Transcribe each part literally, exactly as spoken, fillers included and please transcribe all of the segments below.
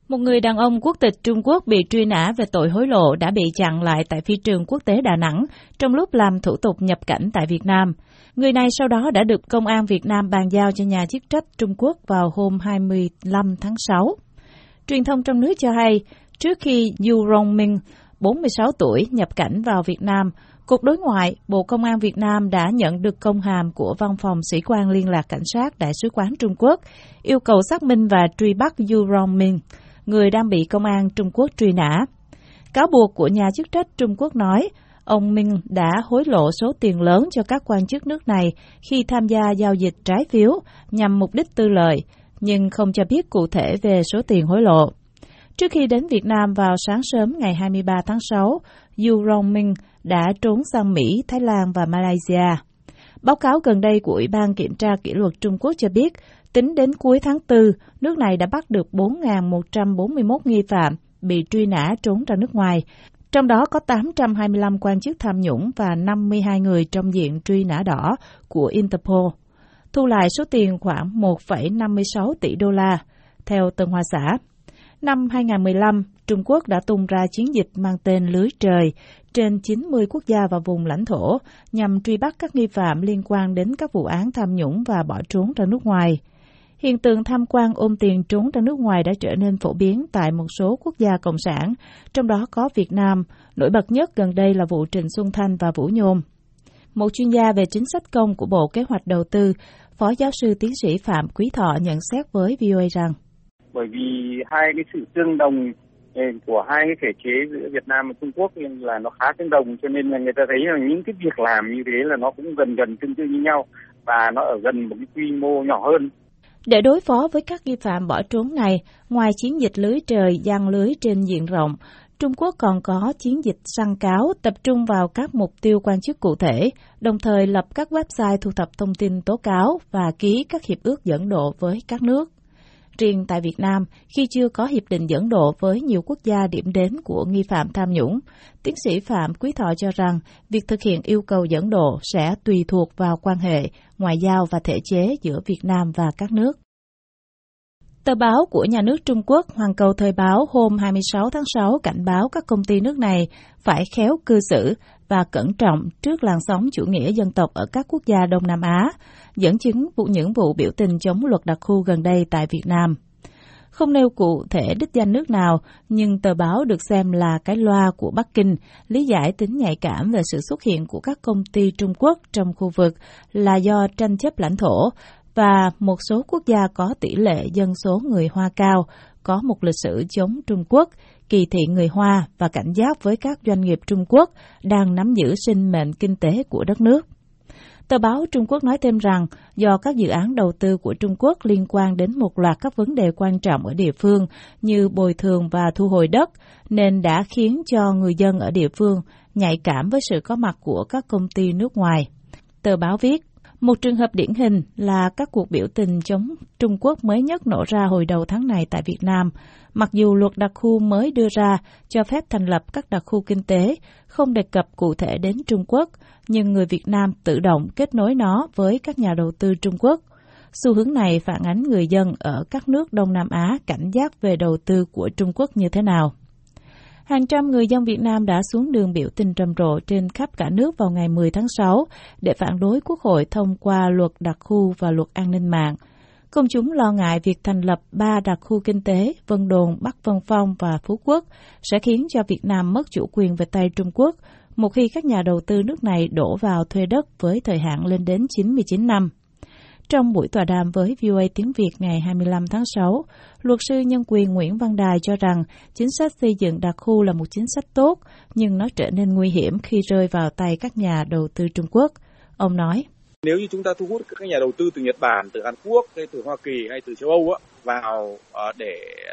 Một người đàn ông quốc tịch Trung Quốc bị truy nã về tội hối lộ đã bị chặn lại tại phi trường quốc tế Đà Nẵng trong lúc làm thủ tục nhập cảnh tại Việt Nam. Người này sau đó đã được Công an Việt Nam bàn giao cho nhà chức trách Trung Quốc vào hôm hai mươi lăm tháng sáu. Truyền thông trong nước cho hay, trước khi Yu Rongming, bốn mươi sáu tuổi, nhập cảnh vào Việt Nam, Cục Đối ngoại, Bộ Công an Việt Nam đã nhận được công hàm của Văn phòng Sĩ quan Liên lạc Cảnh sát Đại sứ quán Trung Quốc, yêu cầu xác minh và truy bắt Yu Rongming, người đang bị Công an Trung Quốc truy nã. Cáo buộc của nhà chức trách Trung Quốc nói, ông Minh đã hối lộ số tiền lớn cho các quan chức nước này khi tham gia giao dịch trái phiếu nhằm mục đích tư lợi, nhưng không cho biết cụ thể về số tiền hối lộ. Trước khi đến Việt Nam vào sáng sớm ngày hai mươi ba tháng sáu, Yu Rongming đã trốn sang Mỹ, Thái Lan và Malaysia. Báo cáo gần đây của Ủy ban Kiểm tra Kỷ luật Trung Quốc cho biết, tính đến cuối tháng tư, nước này đã bắt được bốn nghìn một trăm bốn mươi mốt nghi phạm bị truy nã trốn ra nước ngoài, trong đó có tám trăm hai mươi lăm quan chức tham nhũng và năm mươi hai người trong diện truy nã đỏ của Interpol, thu lại số tiền khoảng một phẩy năm mươi sáu tỷ đô la, theo Tân Hoa Xã. Năm hai nghìn không trăm mười lăm, Trung Quốc đã tung ra chiến dịch mang tên Lưới Trời trên chín mươi quốc gia và vùng lãnh thổ nhằm truy bắt các nghi phạm liên quan đến các vụ án tham nhũng và bỏ trốn ra nước ngoài. Hiện tượng tham quan ôm tiền trốn ra nước ngoài đã trở nên phổ biến tại một số quốc gia cộng sản, trong đó có Việt Nam, nổi bật nhất gần đây là vụ Trịnh Xuân Thanh và Vũ Nhôm. Một chuyên gia về chính sách công của Bộ Kế hoạch Đầu tư, Phó giáo sư tiến sĩ Phạm Quý Thọ nhận xét với vê o a rằng, bởi vì hai cái sự tương đồng của hai cái thể chế giữa Việt Nam và Trung Quốc nhưng là nó khá tương đồng, cho nên là người ta thấy là những cái việc làm như thế là nó cũng gần gần tương tự như nhau và nó ở gần một cái quy mô nhỏ hơn. Để đối phó với các nghi phạm bỏ trốn này, ngoài chiến dịch Lưới Trời giăng lưới trên diện rộng, Trung Quốc còn có chiến dịch săn cáo tập trung vào các mục tiêu quan chức cụ thể, đồng thời lập các website thu thập thông tin tố cáo và ký các hiệp ước dẫn độ với các nước. Riêng tại Việt Nam, khi chưa có hiệp định dẫn độ với nhiều quốc gia điểm đến của nghi phạm tham nhũng, tiến sĩ Phạm Quý Thọ cho rằng việc thực hiện yêu cầu dẫn độ sẽ tùy thuộc vào quan hệ, ngoại giao và thể chế giữa Việt Nam và các nước. Tờ báo của nhà nước Trung Quốc Hoàn Cầu Thời báo hôm hai mươi sáu tháng sáu cảnh báo các công ty nước này phải khéo cư xử và cẩn trọng trước làn sóng chủ nghĩa dân tộc ở các quốc gia Đông Nam Á, dẫn chứng vụ những vụ biểu tình chống luật đặc khu gần đây tại Việt Nam. Không nêu cụ thể đích danh nước nào, nhưng tờ báo được xem là cái loa của Bắc Kinh, lý giải tính nhạy cảm về sự xuất hiện của các công ty Trung Quốc trong khu vực là do tranh chấp lãnh thổ, và một số quốc gia có tỷ lệ dân số người Hoa cao, có một lịch sử chống Trung Quốc, kỳ thị người Hoa và cảnh giác với các doanh nghiệp Trung Quốc đang nắm giữ sinh mệnh kinh tế của đất nước. Tờ báo Trung Quốc nói thêm rằng, do các dự án đầu tư của Trung Quốc liên quan đến một loạt các vấn đề quan trọng ở địa phương như bồi thường và thu hồi đất, nên đã khiến cho người dân ở địa phương nhạy cảm với sự có mặt của các công ty nước ngoài. Tờ báo viết, một trường hợp điển hình là các cuộc biểu tình chống Trung Quốc mới nhất nổ ra hồi đầu tháng này tại Việt Nam. Mặc dù luật đặc khu mới đưa ra cho phép thành lập các đặc khu kinh tế, không đề cập cụ thể đến Trung Quốc, nhưng người Việt Nam tự động kết nối nó với các nhà đầu tư Trung Quốc. Xu hướng này phản ánh người dân ở các nước Đông Nam Á cảnh giác về đầu tư của Trung Quốc như thế nào. Hàng trăm người dân Việt Nam đã xuống đường biểu tình rầm rộ trên khắp cả nước vào ngày mười tháng sáu để phản đối Quốc hội thông qua luật đặc khu và luật an ninh mạng. Công chúng lo ngại việc thành lập ba đặc khu kinh tế, Vân Đồn, Bắc Vân Phong và Phú Quốc sẽ khiến cho Việt Nam mất chủ quyền về tay Trung Quốc, một khi các nhà đầu tư nước này đổ vào thuê đất với thời hạn lên đến chín mươi chín năm. Trong buổi tọa đàm với vê o a Tiếng Việt ngày hai mươi lăm tháng sáu, luật sư nhân quyền Nguyễn Văn Đài cho rằng chính sách xây dựng đặc khu là một chính sách tốt, nhưng nó trở nên nguy hiểm khi rơi vào tay các nhà đầu tư Trung Quốc. Ông nói, nếu như chúng ta thu hút các nhà đầu tư từ Nhật Bản, từ Hàn Quốc, hay từ Hoa Kỳ hay từ châu Âu á, vào để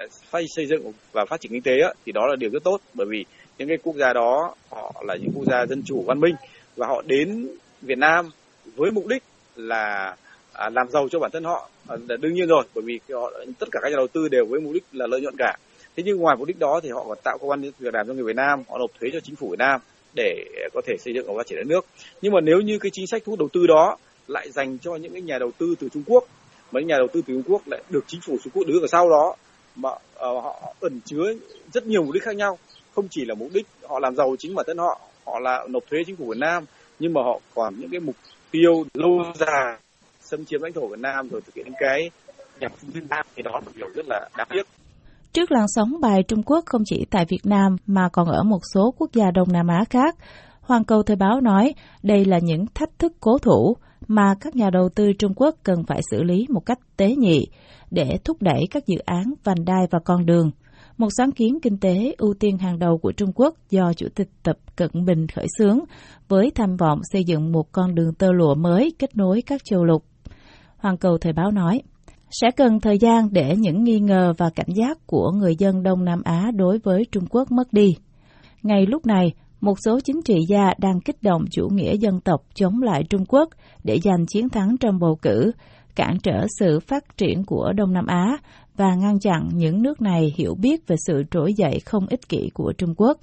xây dựng và phát triển kinh tế á, thì đó là điều rất tốt, bởi vì những cái quốc gia đó họ là những quốc gia dân chủ văn minh và họ đến Việt Nam với mục đích là À, làm giàu cho bản thân họ, à, đương nhiên rồi, bởi vì họ, tất cả các nhà đầu tư đều với mục đích là lợi nhuận cả. Thế nhưng ngoài mục đích đó thì họ còn tạo công ăn việc làm cho người Việt Nam, họ nộp thuế cho chính phủ Việt Nam để có thể xây dựng và phát triển đất nước. Nhưng mà nếu như cái chính sách thu hút đầu tư đó lại dành cho những cái nhà đầu tư từ Trung Quốc, mấy nhà đầu tư từ Trung Quốc lại được chính phủ Trung Quốc đứng ở sau đó mà uh, họ ẩn chứa rất nhiều mục đích khác nhau. Không chỉ là mục đích họ làm giàu chính bản thân họ, họ là nộp thuế chính phủ Việt Nam, nhưng mà họ còn những cái mục tiêu lâu dài xâm chiếm lãnh thổ Việt Nam rồi thực hiện cái nhập Việt Nam, thì đó là một điều rất là đáng tiếc. Trước làn sóng bài Trung Quốc không chỉ tại Việt Nam mà còn ở một số quốc gia Đông Nam Á khác, Hoàn Cầu Thời báo nói đây là những thách thức cố thủ mà các nhà đầu tư Trung Quốc cần phải xử lý một cách tế nhị để thúc đẩy các dự án vành đai và con đường, một sáng kiến kinh tế ưu tiên hàng đầu của Trung Quốc do Chủ tịch Tập Cận Bình khởi xướng với tham vọng xây dựng một con đường tơ lụa mới kết nối các châu lục. Hoàn Cầu Thời báo nói, sẽ cần thời gian để những nghi ngờ và cảnh giác của người dân Đông Nam Á đối với Trung Quốc mất đi. Ngay lúc này, một số chính trị gia đang kích động chủ nghĩa dân tộc chống lại Trung Quốc để giành chiến thắng trong bầu cử, cản trở sự phát triển của Đông Nam Á và ngăn chặn những nước này hiểu biết về sự trỗi dậy không ích kỷ của Trung Quốc.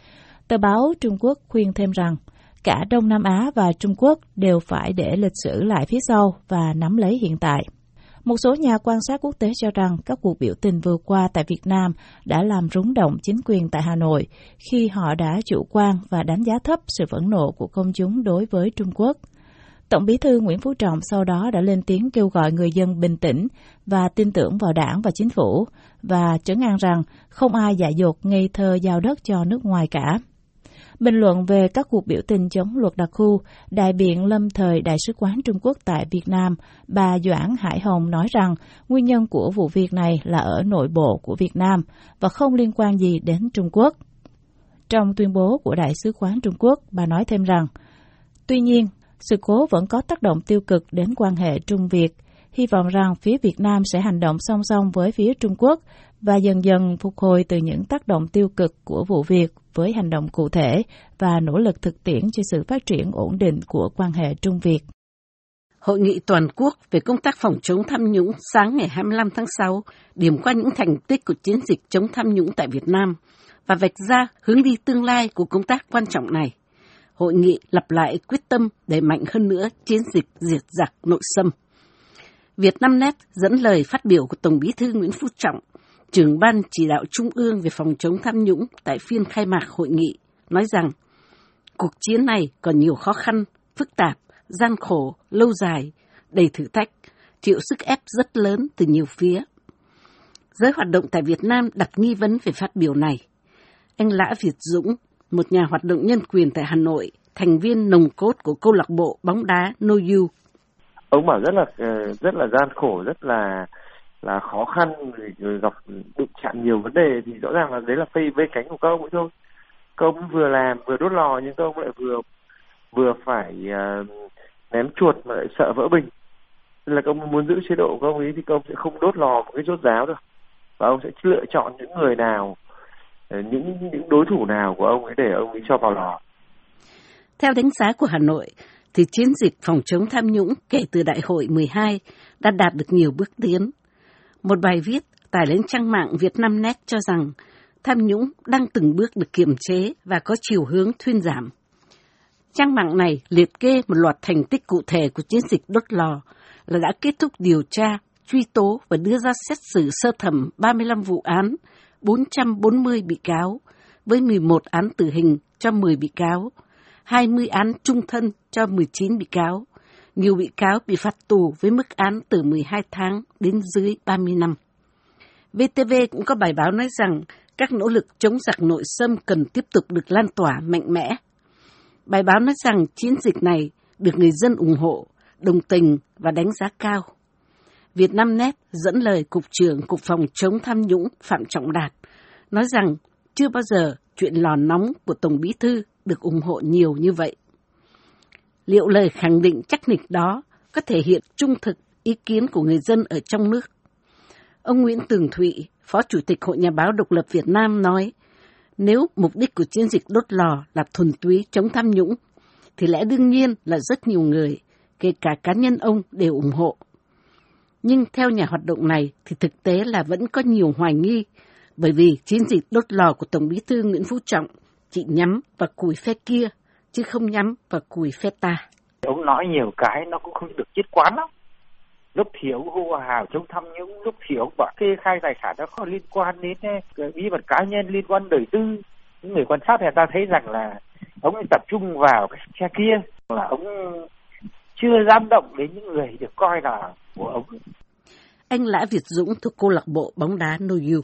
Tờ báo Trung Quốc khuyên thêm rằng, cả Đông Nam Á và Trung Quốc đều phải để lịch sử lại phía sau và nắm lấy hiện tại. Một số nhà quan sát quốc tế cho rằng các cuộc biểu tình vừa qua tại Việt Nam đã làm rúng động chính quyền tại Hà Nội khi họ đã chủ quan và đánh giá thấp sự phẫn nộ của công chúng đối với Trung Quốc. Tổng bí thư Nguyễn Phú Trọng sau đó đã lên tiếng kêu gọi người dân bình tĩnh và tin tưởng vào đảng và chính phủ và trấn an rằng không ai dại dột ngây thơ giao đất cho nước ngoài cả. Bình luận về các cuộc biểu tình chống luật đặc khu, đại biện lâm thời Đại sứ quán Trung Quốc tại Việt Nam, bà Doãn Hải Hồng nói rằng nguyên nhân của vụ việc này là ở nội bộ của Việt Nam và không liên quan gì đến Trung Quốc. Trong tuyên bố của Đại sứ quán Trung Quốc, bà nói thêm rằng, tuy nhiên, sự cố vẫn có tác động tiêu cực đến quan hệ Trung-Việt, hy vọng rằng phía Việt Nam sẽ hành động song song với phía Trung Quốc và dần dần phục hồi từ những tác động tiêu cực của vụ việc với hành động cụ thể và nỗ lực thực tiễn cho sự phát triển ổn định của quan hệ Trung-Việt. Hội nghị toàn quốc về công tác phòng chống tham nhũng sáng ngày hai mươi lăm tháng sáu điểm qua những thành tích của chiến dịch chống tham nhũng tại Việt Nam và vạch ra hướng đi tương lai của công tác quan trọng này. Hội nghị lặp lại quyết tâm đẩy mạnh hơn nữa chiến dịch diệt giặc nội xâm. Vietnamnet dẫn lời phát biểu của Tổng bí thư Nguyễn Phú Trọng, trưởng ban chỉ đạo Trung ương về phòng chống tham nhũng tại phiên khai mạc hội nghị, nói rằng cuộc chiến này còn nhiều khó khăn, phức tạp, gian khổ, lâu dài, đầy thử thách, chịu sức ép rất lớn từ nhiều phía. Giới hoạt động tại Việt Nam đặt nghi vấn về phát biểu này. Anh Lã Việt Dũng, một nhà hoạt động nhân quyền tại Hà Nội, thành viên nòng cốt của câu lạc bộ bóng đá No You. Ông bảo rất là rất là gian khổ, rất là là khó khăn, rồi gặp đụng chạm nhiều vấn đề, thì rõ ràng là đấy là phê vây cánh của các ông ấy thôi. Các ông vừa làm vừa đốt lò, nhưng các ông lại vừa vừa phải uh, ném chuột mà lại sợ vỡ bình. Nên là các ông muốn giữ chế độ của các ông ấy thì các ông sẽ không đốt lò một cái chốt giáo được, và ông sẽ lựa chọn những người nào, những những đối thủ nào của ông ấy để ông ấy cho vào lò. Theo đánh giá của Hà Nội, thì chiến dịch phòng chống tham nhũng kể từ Đại hội mười hai đã đạt được nhiều bước tiến. Một bài viết tải lên trang mạng Vietnamnet cho rằng tham nhũng đang từng bước được kiềm chế và có chiều hướng thuyên giảm. Trang mạng này liệt kê một loạt thành tích cụ thể của chiến dịch đốt lò là đã kết thúc điều tra, truy tố và đưa ra xét xử sơ thẩm ba mươi lăm vụ án, bốn trăm bốn mươi bị cáo, với mười một án tử hình cho mười bị cáo, hai mươi án chung thân cho mười chín bị cáo. Nhiều bị cáo bị phạt tù với mức án từ mười hai tháng đến dưới ba mươi năm. vê tê vê cũng có bài báo nói rằng các nỗ lực chống giặc nội xâm cần tiếp tục được lan tỏa mạnh mẽ. Bài báo nói rằng chiến dịch này được người dân ủng hộ, đồng tình và đánh giá cao. Vietnamnet dẫn lời Cục trưởng Cục Phòng chống tham nhũng Phạm Trọng Đạt, nói rằng chưa bao giờ chuyện lò nóng của Tổng bí thư được ủng hộ nhiều như vậy. Liệu lời khẳng định chắc nịch đó có thể hiện trung thực ý kiến của người dân ở trong nước? Ông Nguyễn Tường Thụy, Phó Chủ tịch Hội Nhà báo Độc lập Việt Nam nói, nếu mục đích của chiến dịch đốt lò là thuần túy chống tham nhũng, thì lẽ đương nhiên là rất nhiều người, kể cả cá nhân ông, đều ủng hộ. Nhưng theo nhà hoạt động này thì thực tế là vẫn có nhiều hoài nghi, bởi vì chiến dịch đốt lò của Tổng bí thư Nguyễn Phú Trọng chỉ nhắm vào cùi phe kia, chứ không nhắm vào cùi phe ta. Ông nói nhiều cái nó cũng không được nhất quán lắm. lúc thì ông hô hào chống tham nhũng, lúc thì ông bảo kê khai tài sản đó có liên quan đến bí mật cá nhân, liên quan đời tư. Những người quan sát thì ta thấy rằng là ông ấy tập trung vào cái xe kia, là ông chưa dám động đến những người được coi là của ông. Anh Lã Việt Dũng thuộc câu lạc bộ bóng đá No You.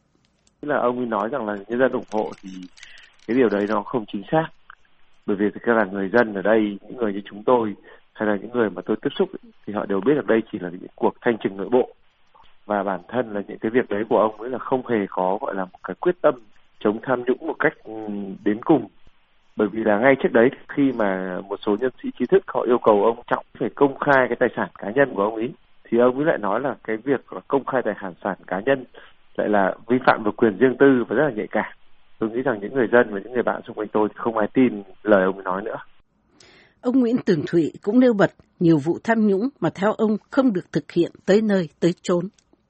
Là ông ấy nói rằng là nhân dân ủng hộ thì cái điều đấy nó không chính xác, bởi vì thực ra là người dân ở đây, những người như chúng tôi hay là những người mà tôi tiếp xúc thì họ đều biết được đây chỉ là những cuộc thanh trừng nội bộ, và bản thân là những cái việc đấy của ông ấy là không hề có gọi là một cái quyết tâm chống tham nhũng một cách đến cùng. Bởi vì là ngay trước đấy khi mà một số nhân sĩ trí thức họ yêu cầu ông Trọng phải công khai cái tài sản cá nhân của ông ấy, thì ông ấy lại nói là cái việc là công khai tài sản cá nhân lại là vi phạm vào quyền riêng tư và rất là nhạy cảm. Tôi nghĩ rằng những người dân và những người bạn xung quanh tôi không ai tin lời ông ấy nói nữa. Ông Nguyễn Tường Thụy cũng nêu bật nhiều vụ tham nhũng mà theo ông không được thực hiện tới nơi tới chốn.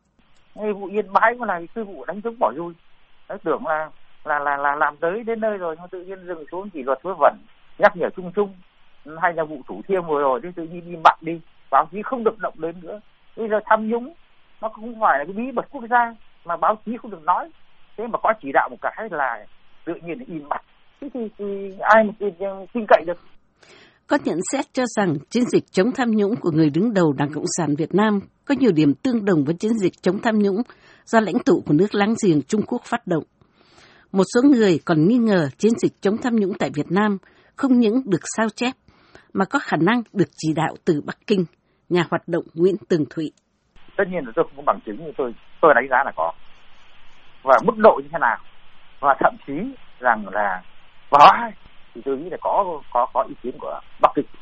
Vụ Yên Bái cũng là cái vụ đánh trống bỏ dùi, nó tưởng là là là là làm tới đến nơi rồi, nhưng tự nhiên dừng xuống chỉ luật vớ vẩn, nhắc nhở chung chung. Hay là vụ Thủ Thiêm vừa rồi thì tự nhiên im bặt đi, báo chí không được động đến nữa. Bây giờ tham nhũng nó không phải là cái bí mật quốc gia mà báo chí không được nói, thế mà có chỉ đạo một cái là tự nhiên im bặt, thế thì, thì ai mà tin cậy được. Có nhận xét cho rằng chiến dịch chống tham nhũng của người đứng đầu Đảng Cộng sản Việt Nam có nhiều điểm tương đồng với chiến dịch chống tham nhũng do lãnh tụ của nước láng giềng Trung Quốc phát động. Một số người còn nghi ngờ chiến dịch chống tham nhũng tại Việt Nam không những được sao chép mà có khả năng được chỉ đạo từ Bắc Kinh. Nhà hoạt động Nguyễn Tường Thụy. Tất nhiên là tôi không có bằng chứng, nhưng tôi tôi đánh giá là có, và mức độ như thế nào, và thậm chí rằng là có ai thì tôi nghĩ là có có có ý kiến của Bắc Kinh.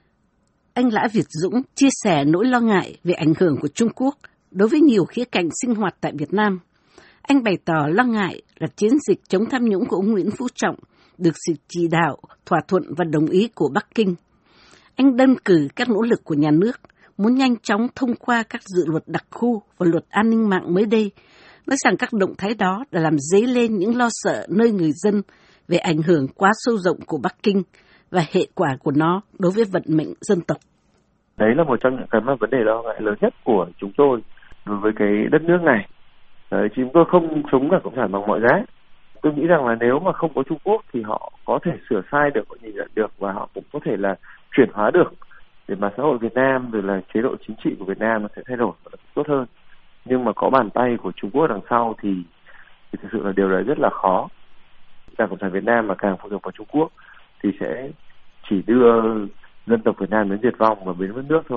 Anh Lã Việt Dũng chia sẻ nỗi lo ngại về ảnh hưởng của Trung Quốc đối với nhiều khía cạnh sinh hoạt tại Việt Nam. Anh bày tỏ lo ngại là chiến dịch chống tham nhũng của ông Nguyễn Phú Trọng được sự chỉ đạo, thỏa thuận và đồng ý của Bắc Kinh. Anh đơn cử các nỗ lực của nhà nước muốn nhanh chóng thông qua các dự luật đặc khu và luật an ninh mạng mới đây, nói rằng các động thái đó đã làm dấy lên những lo sợ nơi người dân về ảnh hưởng quá sâu rộng của Bắc Kinh và hệ quả của nó đối với vận mệnh dân tộc. Đấy là một trong những cái mà vấn đề lo ngại lớn nhất của chúng tôi đối với cái đất nước này. Đấy, chúng tôi không sống là cộng sản bằng mọi giá. Tôi nghĩ rằng là nếu mà không có Trung Quốc thì họ có thể sửa sai được, họ nhìn nhận được, và họ cũng có thể là chuyển hóa được để mà xã hội Việt Nam rồi là chế độ chính trị của Việt Nam nó sẽ thay đổi và tốt hơn. Nhưng mà có bàn tay của Trung Quốc đằng sau thì, thì thực sự là điều đấy rất là khó. Đảng Cộng sản Việt Nam mà càng phụ thuộc vào Trung Quốc thì sẽ chỉ đưa dân tộc Việt Nam đến diệt vong và biến mất nước thôi.